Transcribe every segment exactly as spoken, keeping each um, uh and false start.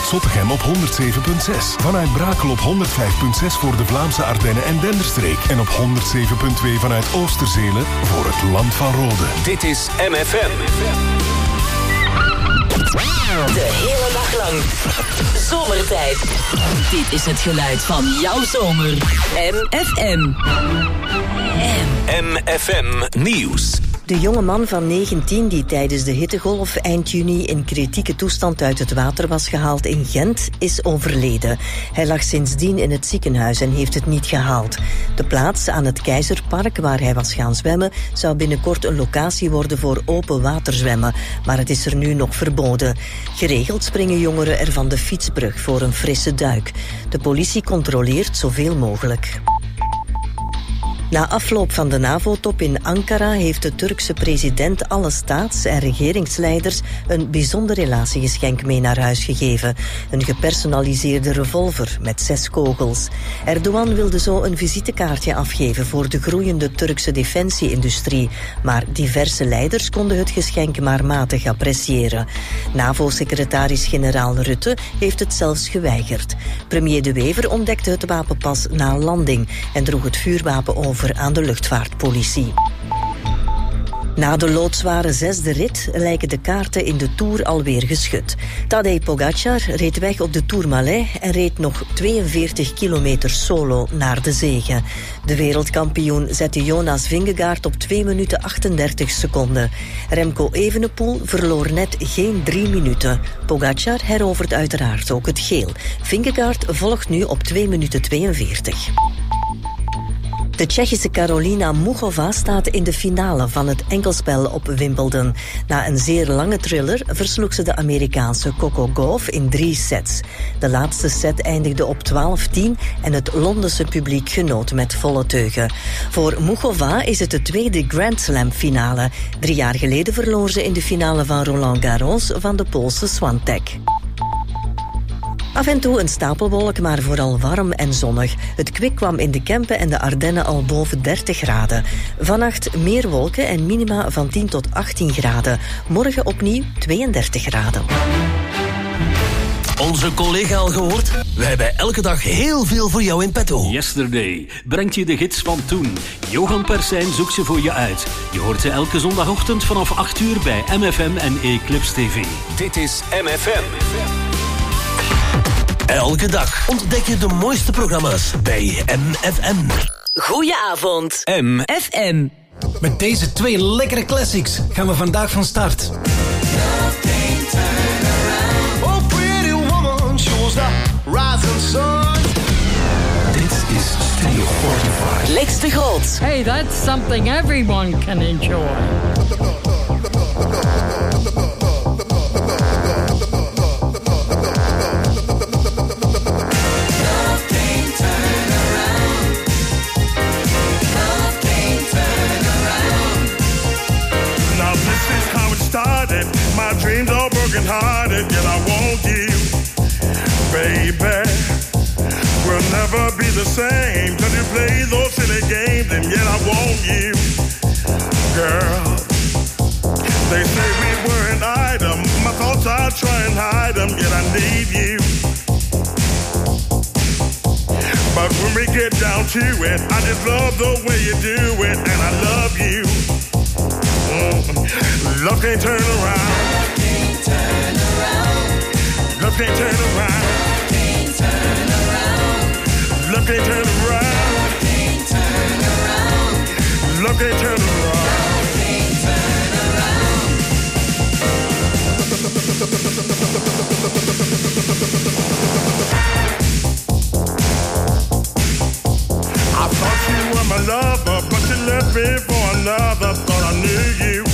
vanuit Zottegem op honderd zeven komma zes. Vanuit Brakel op honderd vijf komma zes voor de Vlaamse Ardennen en Denderstreek. En op honderd zeven komma twee vanuit Oosterzelen voor het Land van Rode. Dit is M F M. De hele dag lang. Zomertijd. Dit is het geluid van jouw zomer. M F M. M. M F M Nieuws. De jonge man van negentien die tijdens de hittegolf eind juni in kritieke toestand uit het water was gehaald in Gent, is overleden. Hij lag sindsdien in het ziekenhuis en heeft het niet gehaald. De plaats aan het Keizerpark waar hij was gaan zwemmen zou binnenkort een locatie worden voor open waterzwemmen, maar het is er nu nog verboden. Geregeld springen jongeren er van de fietsbrug voor een frisse duik. De politie controleert zoveel mogelijk. Na afloop van de NAVO-top in Ankara heeft de Turkse president alle staats- en regeringsleiders een bijzonder relatiegeschenk mee naar huis gegeven. Een gepersonaliseerde revolver met zes kogels. Erdogan wilde zo een visitekaartje afgeven voor de groeiende Turkse defensie-industrie, maar diverse leiders konden het geschenk maar matig appreciëren. NAVO-secretaris-generaal Rutte heeft het zelfs geweigerd. Premier De Wever ontdekte het wapen pas na landing en droeg het vuurwapen over aan de luchtvaartpolitie. Na de loodzware zesde rit lijken de kaarten in de Tour alweer geschud. Tadej Pogacar reed weg op de Tourmalet en reed nog tweeënveertig kilometer solo naar de zege. De wereldkampioen zette Jonas Vingegaard op twee minuten achtendertig seconden. Remco Evenepoel verloor net geen drie minuten. Pogacar herovert uiteraard ook het geel. Vingegaard volgt nu op twee minuten tweeënveertig. De Tsjechische Karolina Muchova staat in de finale van het enkelspel op Wimbledon. Na een zeer lange thriller versloeg ze de Amerikaanse Coco Gauff in drie sets. De laatste set eindigde op twaalf tien en het Londense publiek genoot met volle teugen. Voor Muchova is het de tweede Grand Slam finale. Drie jaar geleden verloor ze in de finale van Roland Garros van de Poolse Swiatek. Af en toe een stapelwolk, maar vooral warm en zonnig. Het kwik kwam in de Kempen en de Ardennen al boven dertig graden. Vannacht meer wolken en minima van tien tot achttien graden. Morgen opnieuw tweeëndertig graden. Onze collega al gehoord? Wij hebben elke dag heel veel voor jou in petto. Yesterday brengt je de gids van toen. Johan Persijn zoekt ze voor je uit. Je hoort ze elke zondagochtend vanaf acht uur bij M F M en Eclipse T V. Dit is M F M. Elke dag ontdek je de mooiste programma's bij M F M. Goedenavond. M F M. Met deze twee lekkere classics gaan we vandaag van start. Oh, pretty woman, shows the rising sun. Dit is Studio vijfenveertig. Lex de Groot. Hey, that's something everyone can enjoy. My dreams are broken hearted, yet I want you, baby. We'll never be the same, cause you play those silly games, and yet I want you, girl. They say we were an item, my thoughts I try and hide them, yet I need you. But when we get down to it, I just love the way you do it, and I love you. Love can't turn around. Love can't turn around. Love can't turn around. Love can't turn around. Love can't turn around. Love can't turn around. Love can't turn around. I thought you were my lover, but you left me for another. Thought I knew you.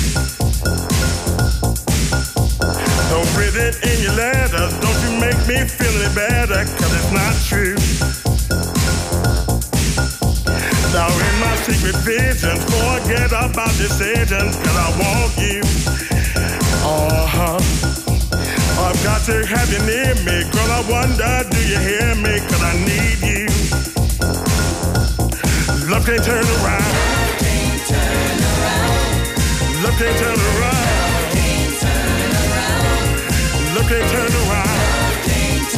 Don't read it in your letters. Don't you make me feel any better, cause it's not true. Now in my secret visions, forget about decisions, cause I want you. Uh-huh. I've got to have you near me, girl, I wonder, do you hear me, cause I need you. Love can't turn around. Love can't turn around. Love can't turn around. Love can't turn around. Love can't turn around. Love can't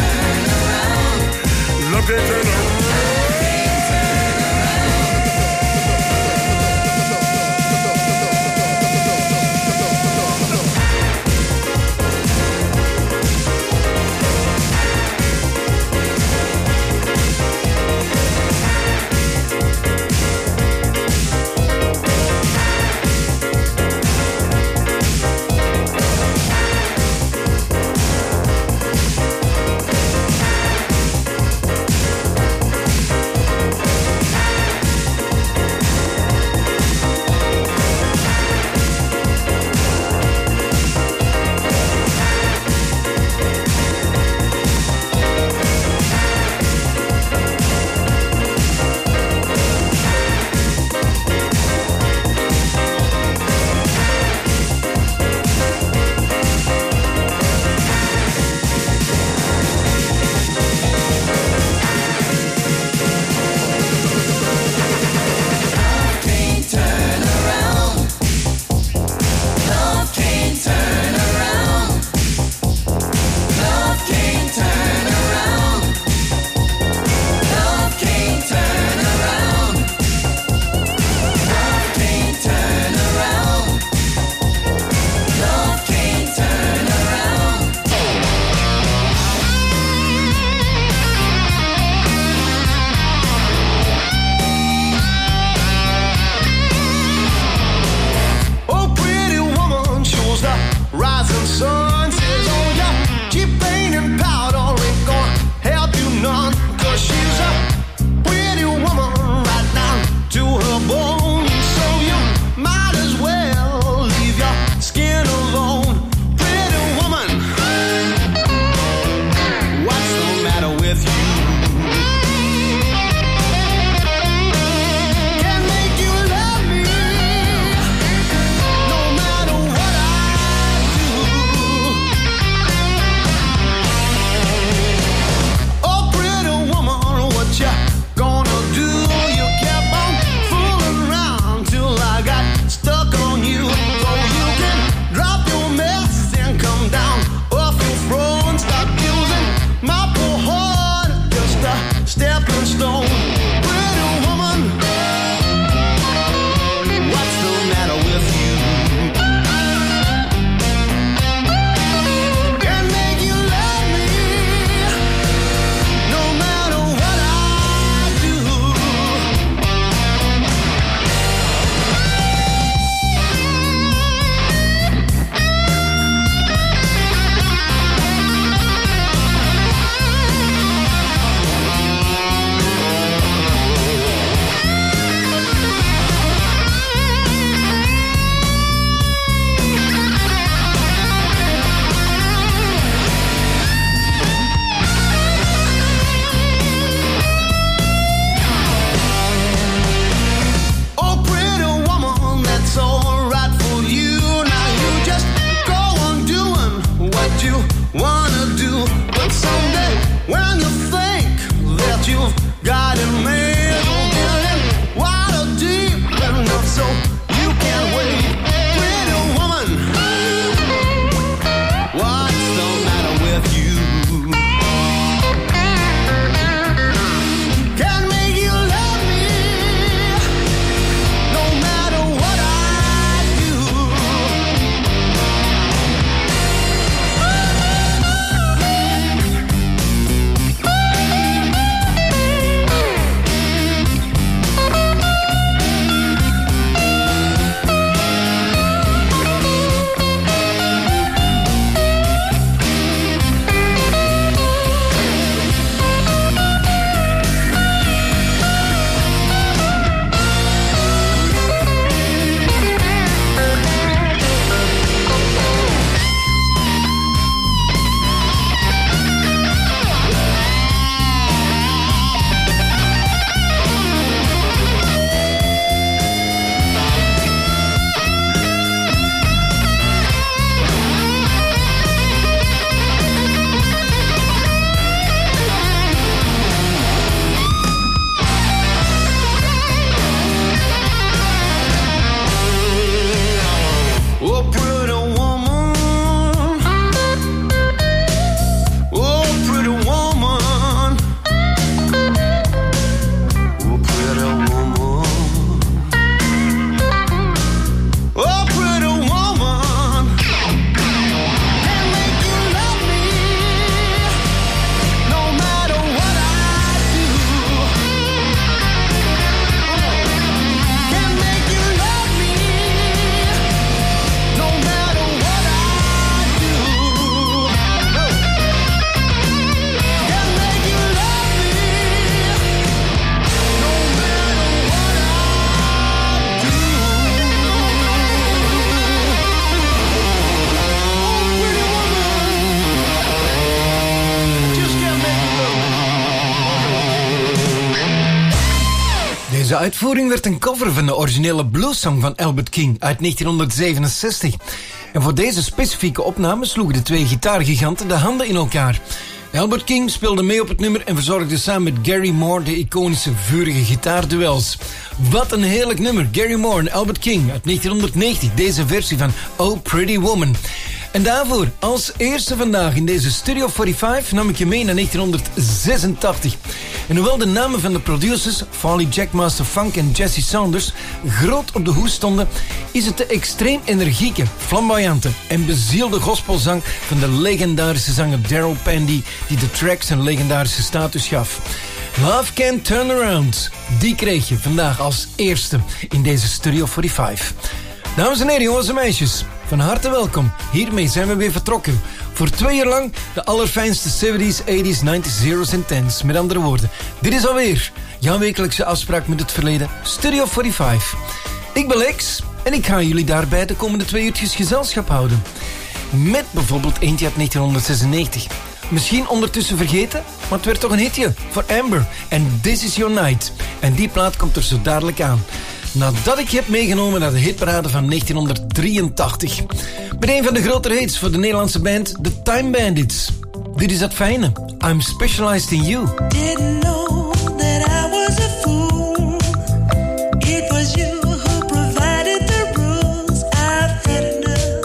Deze uitvoering werd een cover van de originele bluessong van Albert King uit negentienhonderdzevenenzestig. En voor deze specifieke opname sloegen de twee gitaargiganten de handen in elkaar. Albert King speelde mee op het nummer en verzorgde samen met Gary Moore de iconische vurige gitaarduels. Wat een heerlijk nummer. Gary Moore en Albert King uit negentienhonderdnegentig. Deze versie van Oh Pretty Woman. En daarvoor, als eerste vandaag in deze Studio vijfenveertig, nam ik je mee naar negentienhonderdzesentachtig. En hoewel de namen van de producers, Farley Jackmaster Funk en Jesse Saunders, groot op de hoes stonden, is het de extreem energieke, flamboyante en bezielde gospelzang van de legendarische zanger Daryl Pandy die de track zijn legendarische status gaf. Love Can Turn Around, die kreeg je vandaag als eerste in deze Studio vijfenveertig. Dames en heren, jongens en meisjes, van harte welkom. Hiermee zijn we weer vertrokken. Voor twee uur lang de allerfijnste zeventies, tachtigs, negenties, zeros en tens. Met andere woorden, dit is alweer jouw wekelijkse afspraak met het verleden. Studio vijfenveertig. Ik ben Lex en ik ga jullie daarbij de komende twee uurtjes gezelschap houden. Met bijvoorbeeld eentje uit negentienhonderdzesennegentig. Misschien ondertussen vergeten, maar het werd toch een hitje voor Amber. En This Is Your Night. En die plaat komt er zo dadelijk aan. Nadat ik je heb meegenomen naar de hitparade van negentienhonderddrieëntachtig. Met een van de grotere hits voor de Nederlandse band The Time Bandits. Dit is dat fijne. I'm Specialized in You. Didn't know that I was a fool. It was you who provided the rules. I've had enough.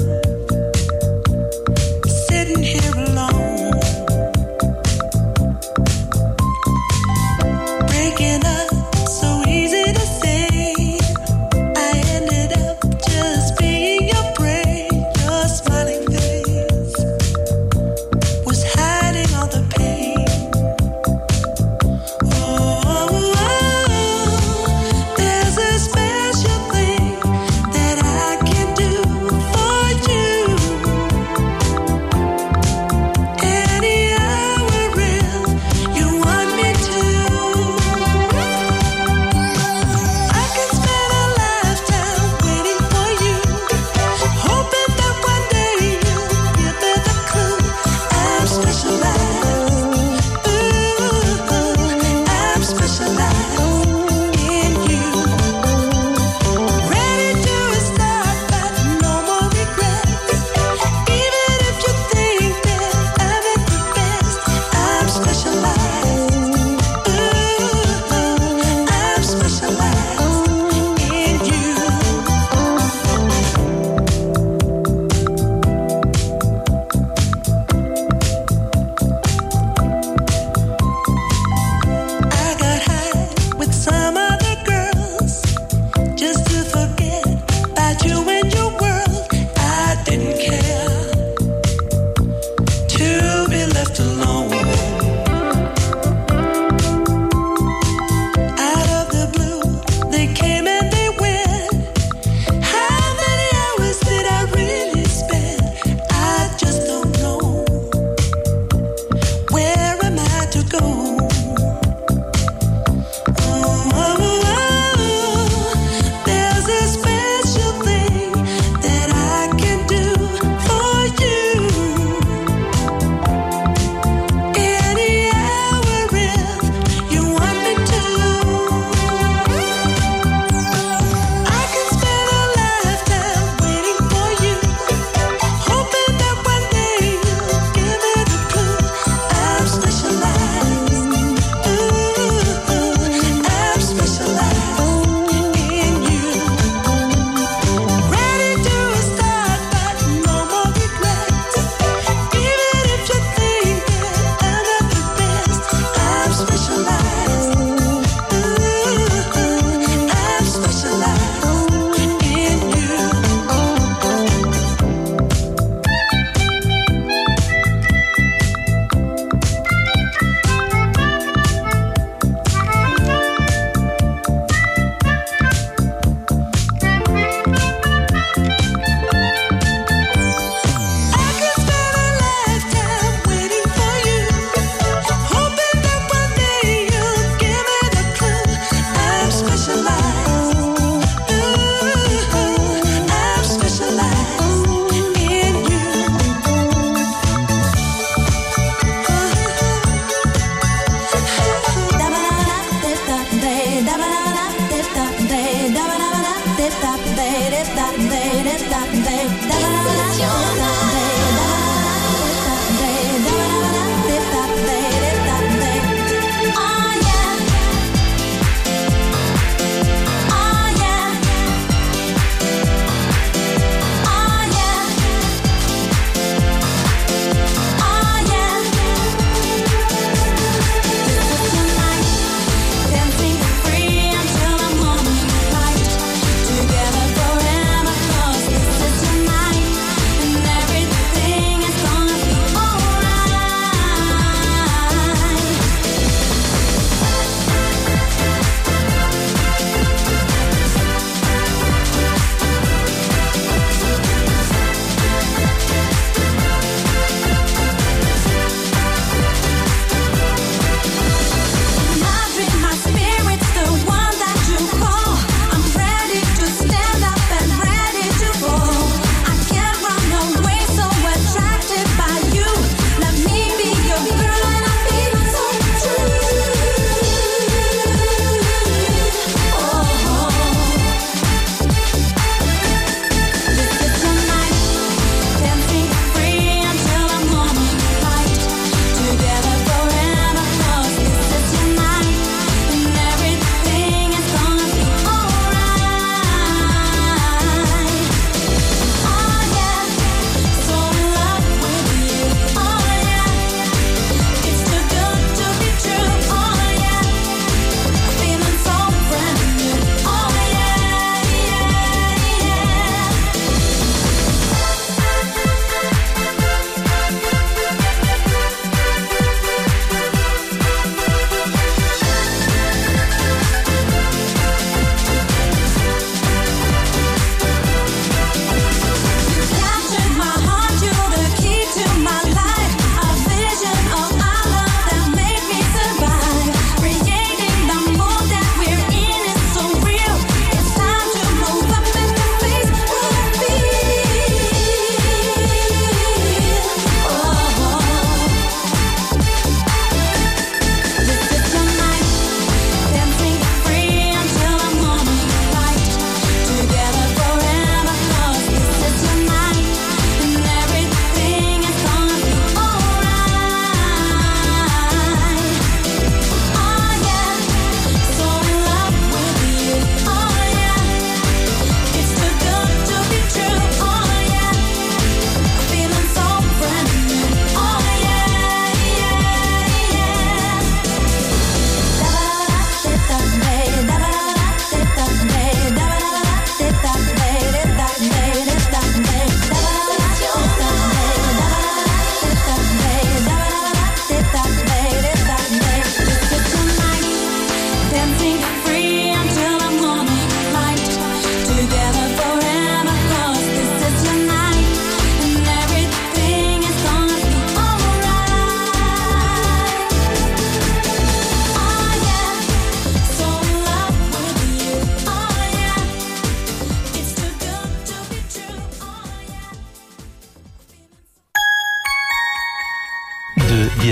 Sitting here alone. Breaking up so easy to say.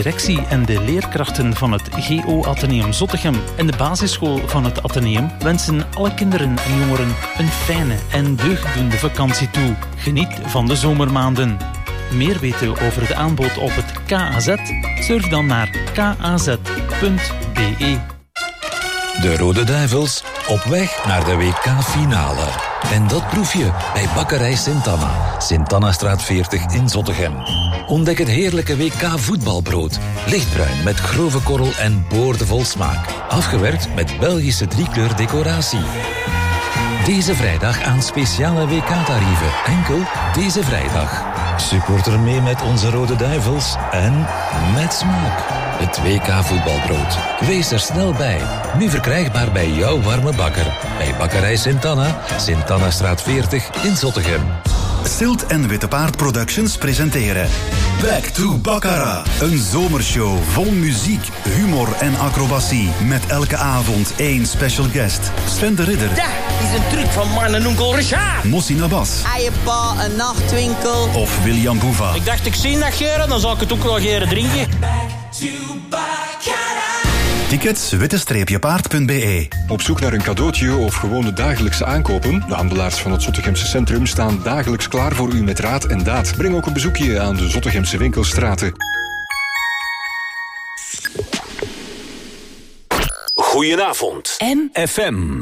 directie en de leerkrachten van het G O Atheneum Zottegem en de basisschool van het Atheneum wensen alle kinderen en jongeren een fijne en deugddoende vakantie toe. Geniet van de zomermaanden. Meer weten over het aanbod op het K A Z? Surf dan naar k a z punt b e. De Rode Duivels op weg naar de W K-finale. En dat proef je bij Bakkerij Sint-Anna. Sint-Anna-straat veertig in Zottegem. Ontdek het heerlijke W K-voetbalbrood. Lichtbruin met grove korrel en boordevol smaak. Afgewerkt met Belgische driekleur decoratie. Deze vrijdag aan speciale W K-tarieven. Enkel deze vrijdag. Supporter mee met onze Rode Duivels en met smaak. Het W K-voetbalbrood. Wees er snel bij. Nu verkrijgbaar bij jouw warme bakker. Bij Bakkerij Sint-Anna, Sint-Anna-straat veertig in Zottegem. Silt en Witte Paard Productions presenteren Back to Baccara. Een zomershow vol muziek, humor en acrobatie. Met elke avond één special guest. Sven de Ridder. Dat is een truc van man en onkel Richard. Mossi Nabas. Eiepa, een nachtwinkel. Of William Boeva. Ik dacht, ik zie dat geren, dan zal ik het ook wel geren drinken. Tickets witte-paard punt b e. Op zoek naar een cadeautje of gewone dagelijkse aankopen? De handelaars van het Zottegemse centrum staan dagelijks klaar voor u met raad en daad. Breng ook een bezoekje aan de Zottegemse winkelstraten. Goedenavond. M F M.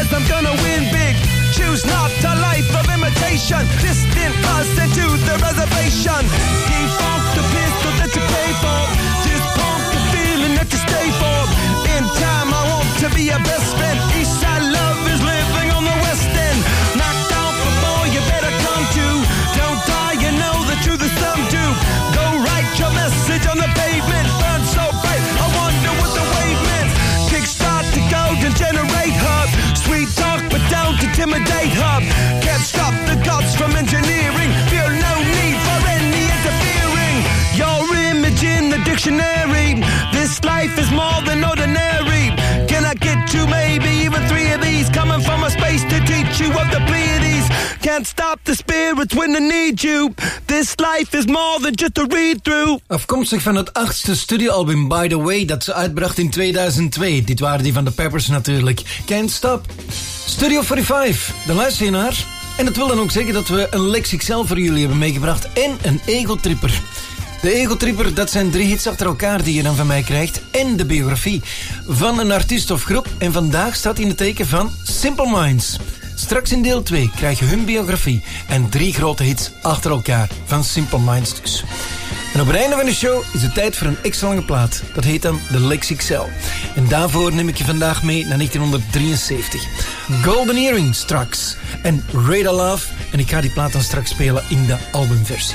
is I'm gonna win big. Choose not a life of imitation. Distant us into the reservation. Defunct the pistol that you pay for. Just pump the feeling that you stay for. In time I want to be your best friend. East side love is living on the west end. Knocked out before you better come to. Don't die, you know the truth is some do. Go write your message on the pavement. Burn so bright, I wonder what the wave meant. Kickstart the golden generate hub. Sweet talk but don't intimidate hub. Can't stop the gods from engineering. Feel no need for any interfering. Your image in the dictionary. This life is more than ordinary. Can I get two, maybe even three of these? Coming from a space to teach you of the Pleiades. Can't stop the spirits when they need you. This life is more than just a read-through. Afkomstig van het achtste studioalbum By The Way dat ze uitbracht in tweeduizend twee. Dit waren die van de Peppers natuurlijk. Can't Stop. Studio vijfenveertig, de luister je naar. En dat wil dan ook zeggen dat we een Lex X L voor jullie hebben meegebracht en een Ego Tripper. De Ego Tripper, dat zijn drie hits achter elkaar die je dan van mij krijgt. En de biografie van een artiest of groep. En vandaag staat in het teken van Simple Minds. Straks in deel twee krijg je hun biografie. En drie grote hits achter elkaar van Simple Minds dus. En op het einde van de show is het tijd voor een extra lange plaat. Dat heet dan de Lex X L. En daarvoor neem ik je vandaag mee naar negentien drieënzeventig. Golden Earring straks. En Radar Love. En ik ga die plaat dan straks spelen in de albumversie.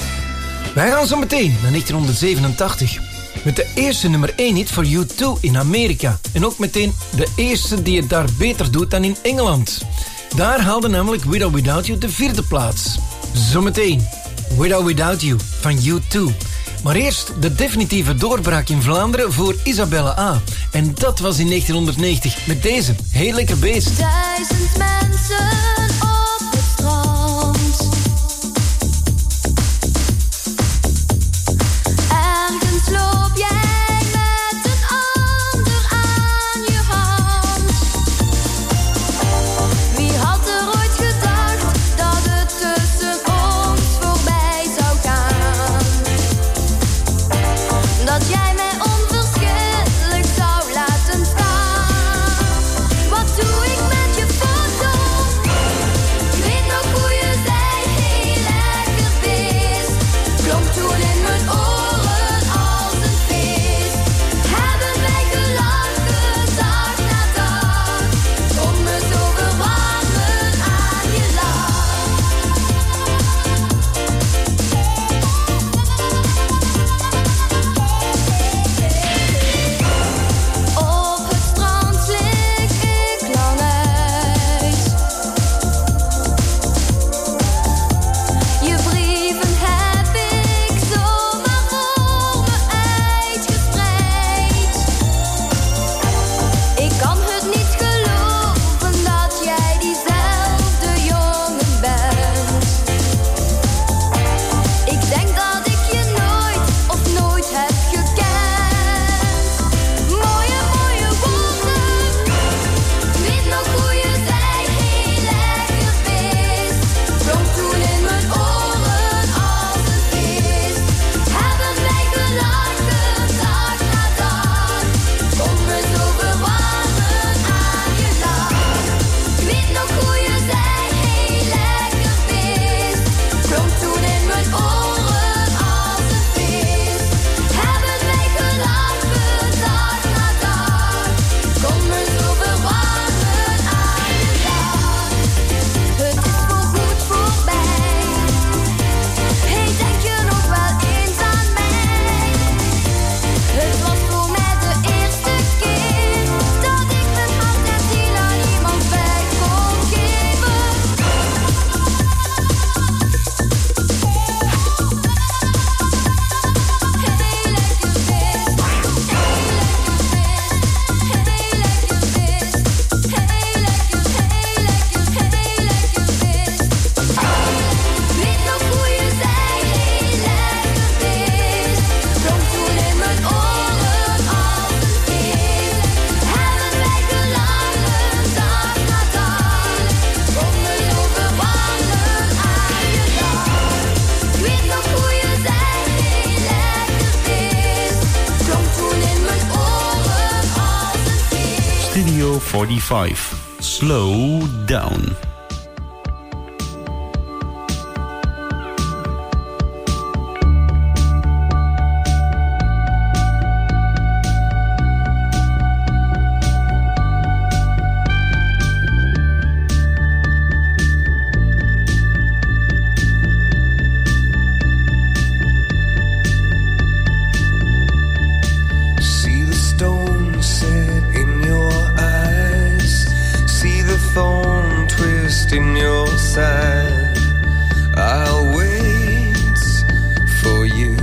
Wij gaan zo meteen naar negentien zevenentachtig. Met de eerste nummer één hit voor U twee in Amerika. En ook meteen de eerste die het daar beter doet dan in Engeland. Daar haalde namelijk With or Without You de vierde plaats. Zometeen With or Without You van U twee. Maar eerst de definitieve doorbraak in Vlaanderen voor Isabelle A. En dat was in negentien negentig met deze Heel Lekker Beest. Duizend mensen op het strand. Ergens loop jij met een ander aan je hand. Wie had er ooit gedacht dat het tussen ons voorbij zou gaan? Dat jij mij onverschillig zou laten staan. Wat doe ik met je foto? Ik weet nog hoe je zei, heel lekker beest. Klonk toen in mijn oren als een feest. Hebben wij gelachen, dag na dag. Om me zo verwarmen aan je lach. Op het strand lig ik lang uit. Je brieven heb ik zomaar voor me uitgespreid. Ik kan het niet geloven dat jij diezelfde jongen bent. Ik denk dat ik je nooit of nooit heb gekend. Mooie, mooie woorden. Ik weet nog hoe je zei, heel lekker beest. Klonk toen in mijn oren als een feest. Hebben wij gelachen, dag na dag. Om me zo verwarmen aan je lach. Ik weet nog hoe je zei, heel lekker beest. Klonk toen in mijn oren als een feest. Hebben wij gelachen, dag na dag. Kom me zo verwarmen aan je lach. Het is voorgoed voorbij. Hey, denk je nog wel eens aan mij? Het was voor mij de eerste keer dat ik mijn hart en ziel aan iemand weg kon geven. Weet nog hoe je zei, heel lekker beest. Klonk toen in mijn oren als een feest. Hebben wij gelachen, dag na dag. Kom me zo verwarmen aan je lach. Weet nog hoe je zei, heel lekker beest. Klonk toen in mijn oren als een feest. Studio vijfenveertig. Slow Down. In your side, I'll wait for you.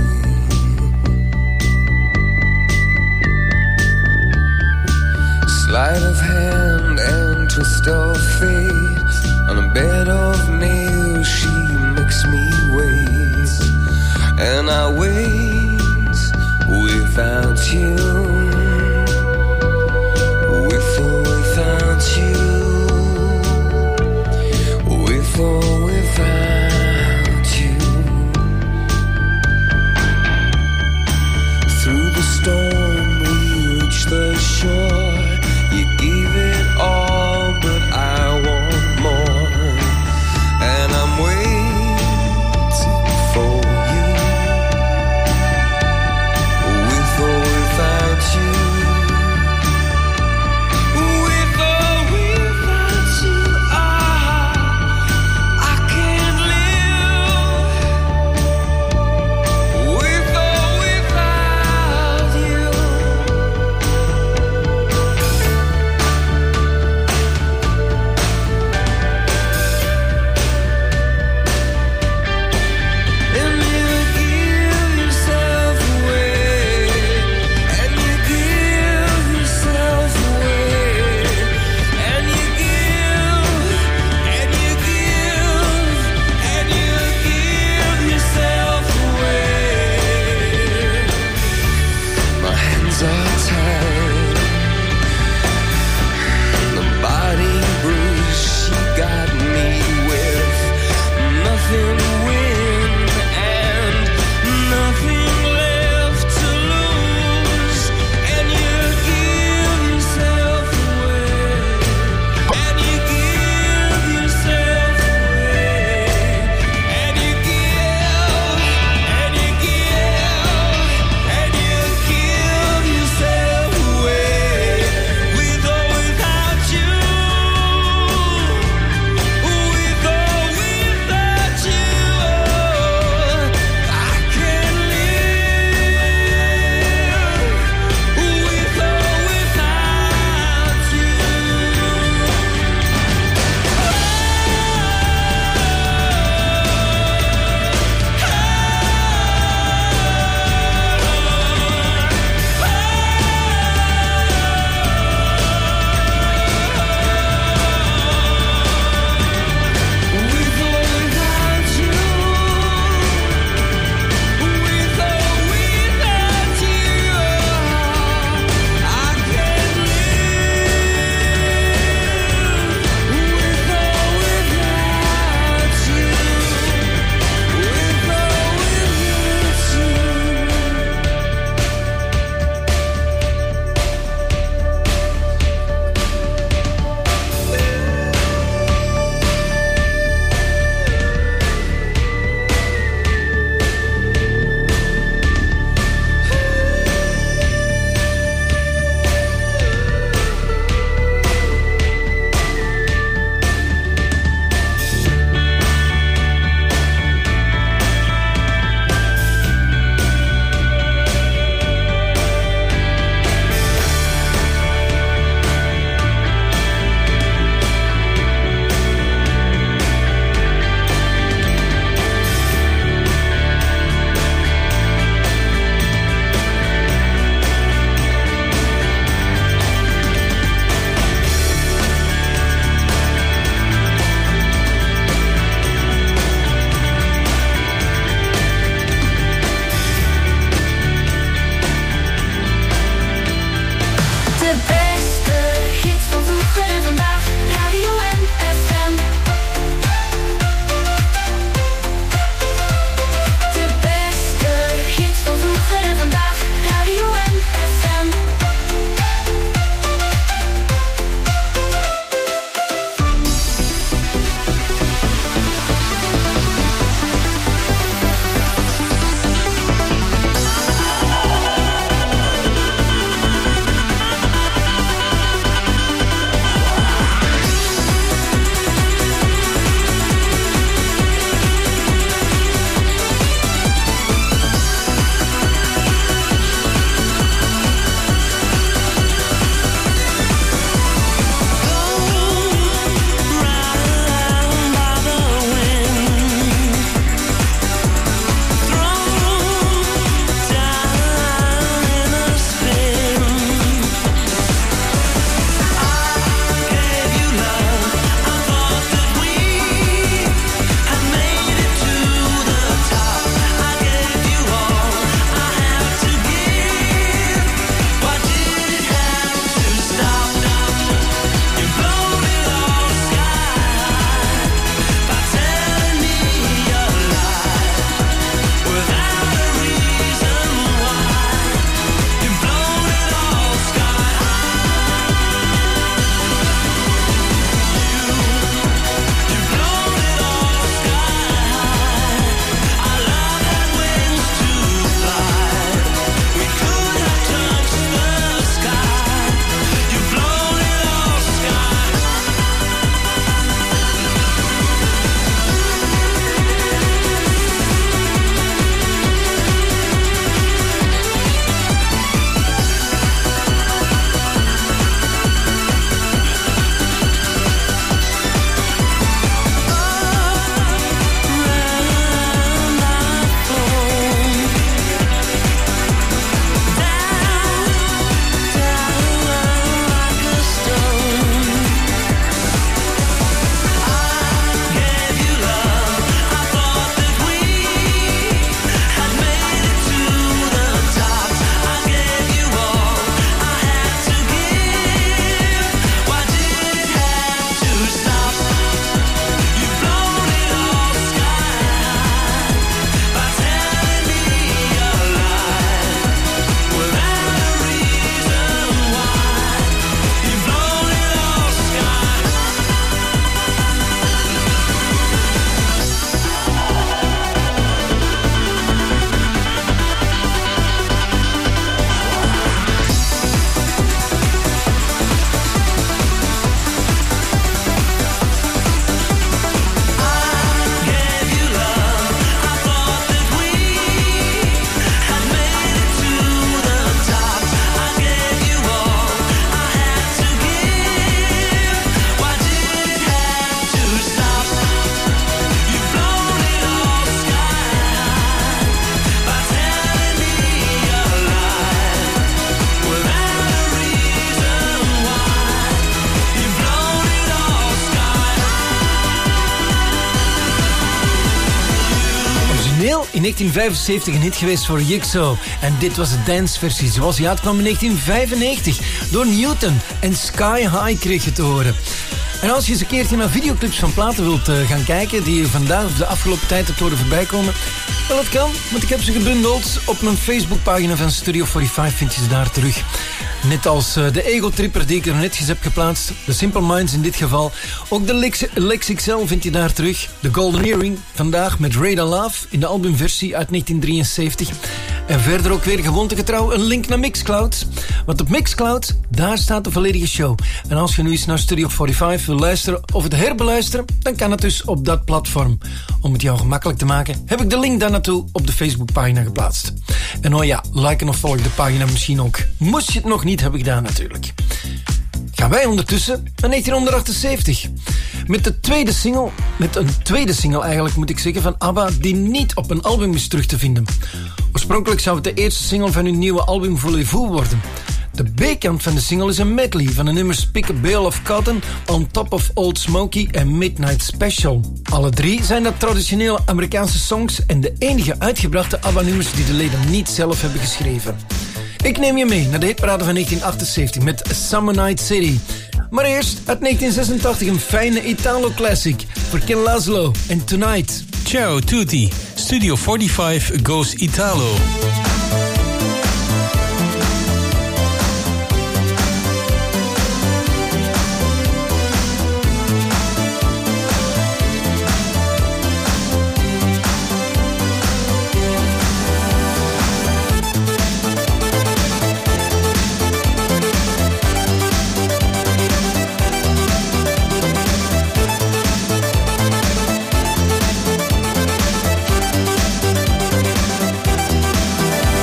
Sleight of hand and twist of fate. On a bed of nails, she makes me wait, and I wait without you, with or without you. With or without you. Through the storm we reach the shore. You gave it all, but I want more, and I'm waiting for you. With or without in negentien vijfenzeventig een hit geweest voor Jigsaw. En dit was de danceversie zoals die uitkwam in negentien vijfennegentig door Newton. En Sky High kreeg je te horen. En als je eens een keertje naar videoclips van platen wilt uh, gaan kijken die je vandaag of de afgelopen tijd hebt horen voorbij komen, wel, dat kan, want ik heb ze gebundeld. Op mijn Facebookpagina van Studio vijfenveertig vind je ze daar terug. Net als uh, de Ego Tripper die ik er netjes heb geplaatst, de Simple Minds in dit geval. Ook de Lex, Lex X L vind je daar terug. De Golden Earring, vandaag met Radar Love in de albumversie uit negentien drieënzeventig. En verder ook weer gewoontegetrouw een link naar Mixcloud. Want op Mixcloud, daar staat de volledige show. En als je nu eens naar Studio vijfenveertig wil luisteren of het herbeluisteren, dan kan het dus op dat platform. Om het jou gemakkelijk te maken, heb ik de link daar naartoe op de Facebookpagina geplaatst. En oh ja, liken of volg de pagina misschien ook. Moest je het nog niet hebben gedaan natuurlijk. Gaan wij ondertussen naar negentien achtenzeventig. Met de tweede single, met een tweede single eigenlijk moet ik zeggen, van ABBA die niet op een album is terug te vinden. Oorspronkelijk zou het de eerste single van hun nieuwe album Voulez-vous worden. De B-kant van de single is een medley van de nummers Pick a Bale of Cotton, On Top of Old Smoky en Midnight Special. Alle drie zijn dat traditionele Amerikaanse songs en de enige uitgebrachte ABBA-nummers die de leden niet zelf hebben geschreven. Ik neem je mee naar de hitparade van negentien achtenzeventig met Summer Night City. Maar eerst uit negentien zesentachtig een fijne Italo-classic voor Ken Laszlo en Tonight. Ciao tutti, Studio vijfenveertig goes Italo. Tonight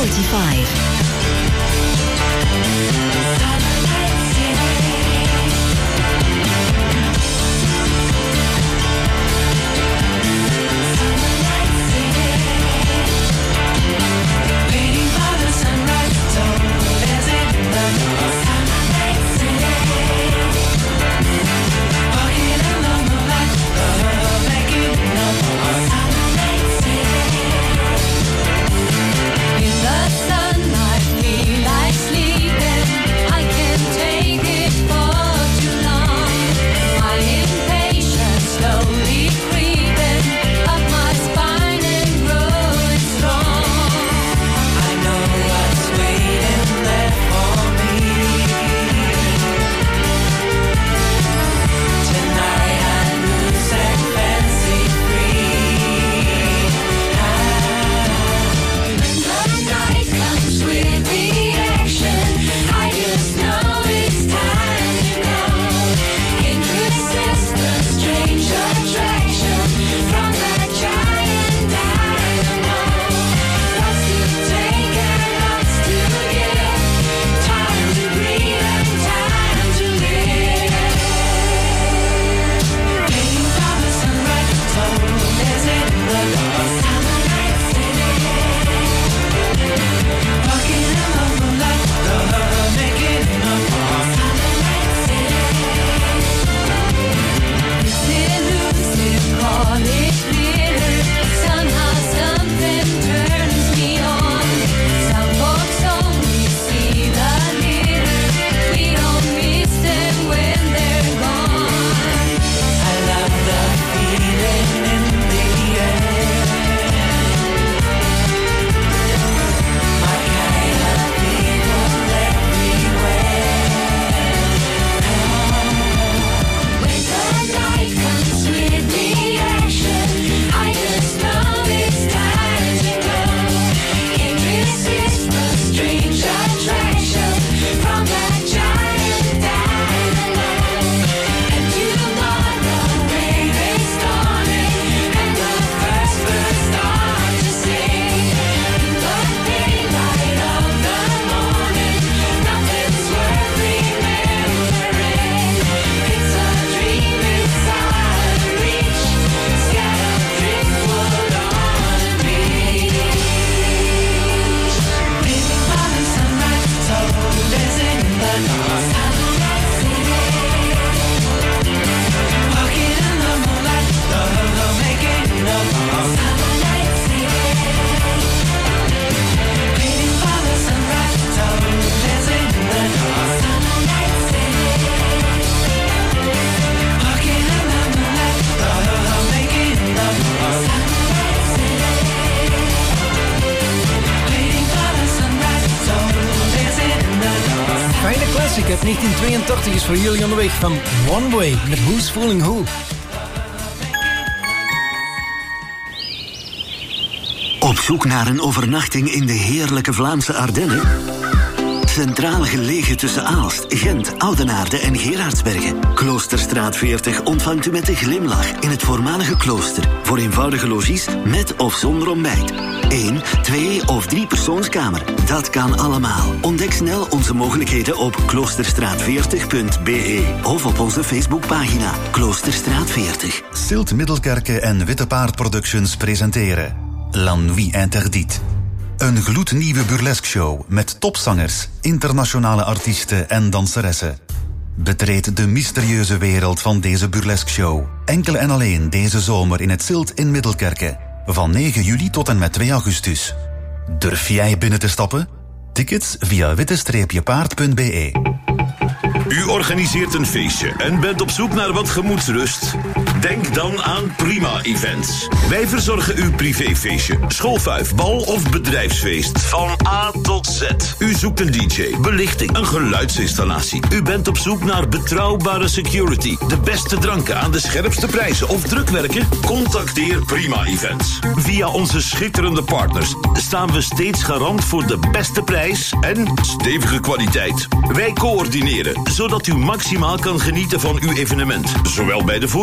forty-five. uit negentien tweeëntachtig is voor jullie onderweg van One Way met Who's Fooling Who. Op zoek naar een overnachting in de heerlijke Vlaamse Ardennen? Centraal gelegen tussen Aalst, Gent, Oudenaarde en Gerardsbergen. Kloosterstraat veertig ontvangt u met een glimlach in het voormalige klooster. Voor eenvoudige logies met of zonder ontbijt. Eén, twee of drie persoonskamer. Dat kan allemaal. Ontdek snel onze mogelijkheden op kloosterstraat veertig punt b e of op onze Facebookpagina Kloosterstraat veertig. Silt Middelkerke en Witte Paard Productions presenteren La Nuit Interdite. Een gloednieuwe burlesque-show met topzangers, internationale artiesten en danseressen. Betreed de mysterieuze wereld van deze burlesque-show. Enkel en alleen deze zomer in het Silt in Middelkerke. Van negen juli tot en met twee augustus. Durf jij binnen te stappen? Tickets via witte paard punt b e. U organiseert een feestje en bent op zoek naar wat gemoedsrust? Denk dan aan Prima Events. Wij verzorgen uw privéfeestje, schoolfuif, bal of bedrijfsfeest. Van A tot Z. U zoekt een D J, belichting, een geluidsinstallatie. U bent op zoek naar betrouwbare security, de beste dranken aan de scherpste prijzen of drukwerken? Contacteer Prima Events. Via onze schitterende partners staan we steeds garant voor de beste prijs en stevige kwaliteit. Wij coördineren, zodat u maximaal kan genieten van uw evenement. Zowel bij de voorbereiding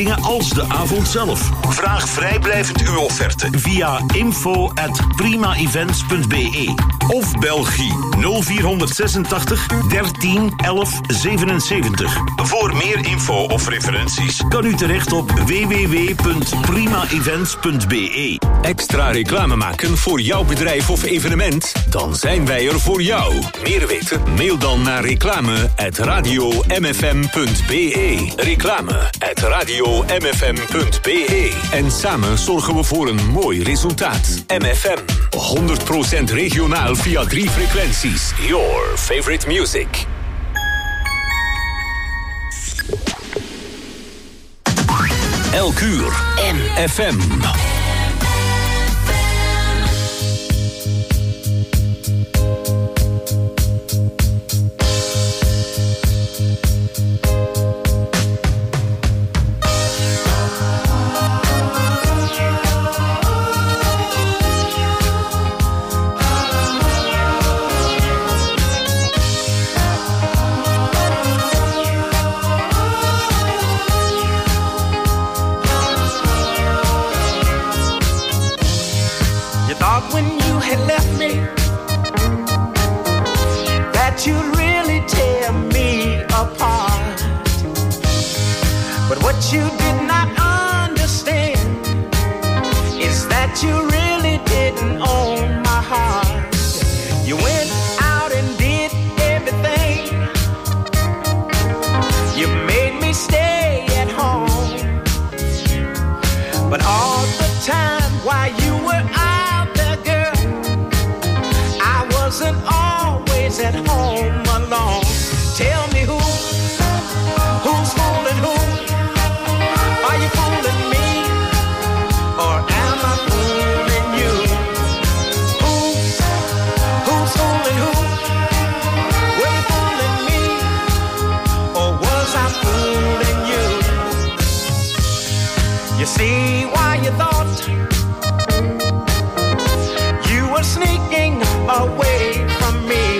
dingen als de avond zelf. Vraag vrijblijvend uw offerte via info at prima events punt b e of Belgie nul vier zesentachtig dertien elf zevenenzeventig. Voor meer info of referenties kan u terecht op w w w punt prima events punt b e. Extra reclame maken voor jouw bedrijf of evenement? Dan zijn wij er voor jou. Meer weten? Mail dan naar reclame at radio m f m punt b e. Reclame at radio m f m punt b e. En samen zorgen we voor een mooi resultaat. M F M, honderd procent regionaal via drie frequenties. Your favorite music. Elk uur M F M. What you did not understand is that you really didn't own my heart. You went out and did everything. You made me stay at home. But all the time while you were out there, girl, I wasn't always at home alone. Tell me who, who's fooling who? Are you fooling me, or am I fooling you? Who's, who's fooling who? Were you fooling me, or was I fooling you? You see why you thought you were sneaking away from me.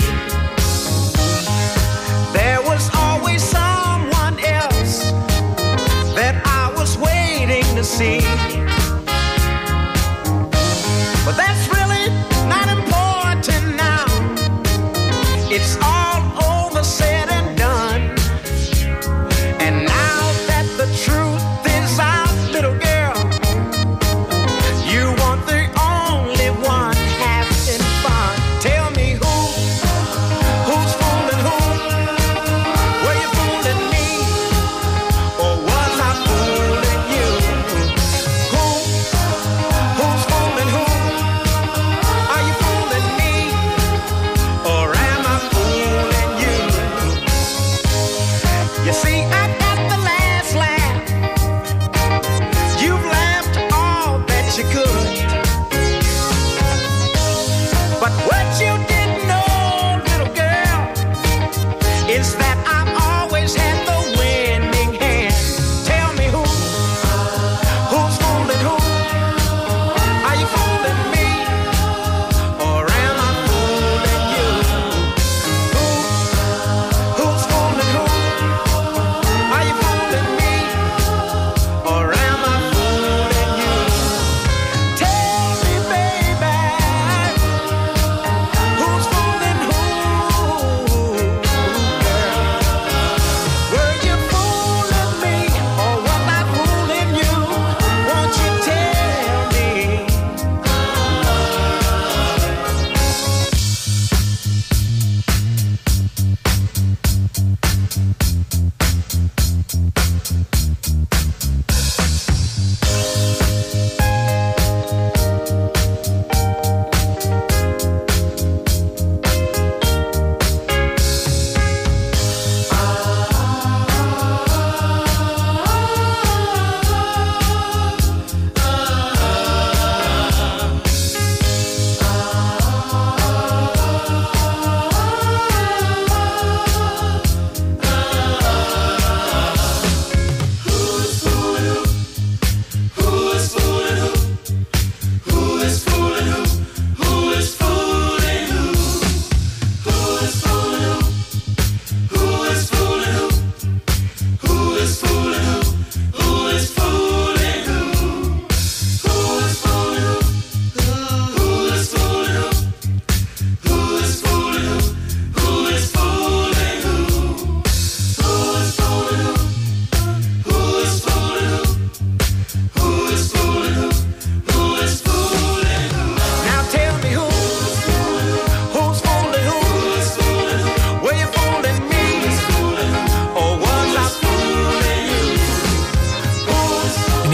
There was always someone else that I was waiting to see. But that's really not important now. It's all over, said and done. And now that the truth is out, little girl, you want the only one having fun. Tell me who, who's fooling who? Were you fooling me, or was I fooling you?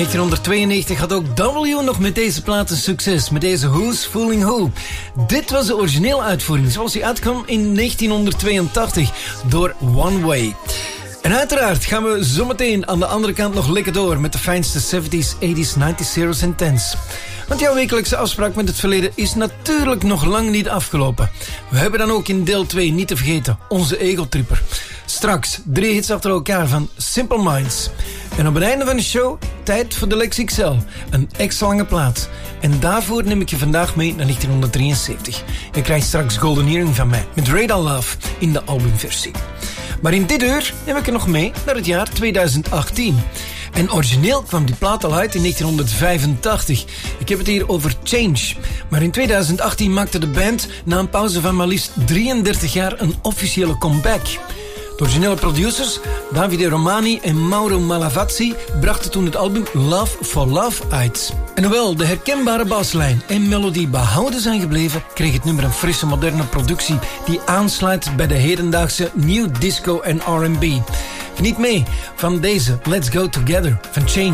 negentienhonderdtweeënnegentig had ook W nog met deze plaat een succes, met deze Who's Fooling Who. Dit was de originele uitvoering, zoals die uitkwam in negentienhonderdtweeëntachtig door One Way. En uiteraard gaan we zometeen aan de andere kant nog lekker door met de fijnste zeventies, tachtiger, negentig, zeros en tens. Want jouw wekelijkse afspraak met het verleden is natuurlijk nog lang niet afgelopen. We hebben dan ook in deel twee, niet te vergeten, onze egotripper. Straks drie hits achter elkaar van Simple Minds. En op het einde van de show, tijd voor de Lex X L. Een extra lange plaat. En daarvoor neem ik je vandaag mee naar negentienhonderddrieënzeventig. Je krijgt straks Golden Earring van mij, met Radar Love in de albumversie. Maar in dit uur neem ik er nog mee naar het jaar tweeduizend achttien. En origineel kwam die plaat al uit in negentienhonderdvijfentachtig. Ik heb het hier over Change. Maar in tweeduizend achttien maakte de band na een pauze van maar liefst drieëndertig jaar een officiële comeback. De originele producers, Davide Romani en Mauro Malavazzi, brachten toen het album Love for Love uit. En hoewel de herkenbare baslijn en melodie behouden zijn gebleven, kreeg het nummer een frisse moderne productie die aansluit bij de hedendaagse new disco en R en B. Geniet mee van deze Let's Go Together van Change.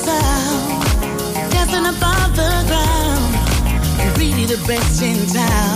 Best in town.